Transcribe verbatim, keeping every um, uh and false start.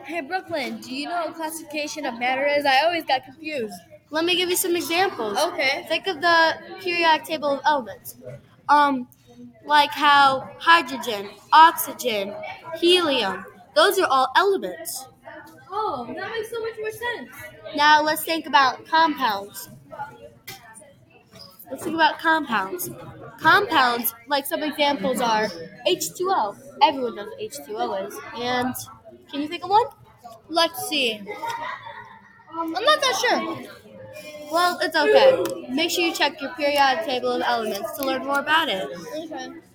Hey, Brooklyn, do you know what classification of matter is? I always got confused. Let me give you some examples. Okay. Think of the periodic table of elements. Um, like how hydrogen, oxygen, helium, those are all elements. Oh, that makes so much more sense. Now let's think about compounds. Let's think about compounds. Compounds, like some examples are H two O. Everyone knows what H two O is. And can you think of one? Let's see. I'm not that sure. Well, it's okay. Make sure you check your periodic table of elements to learn more about it. Okay.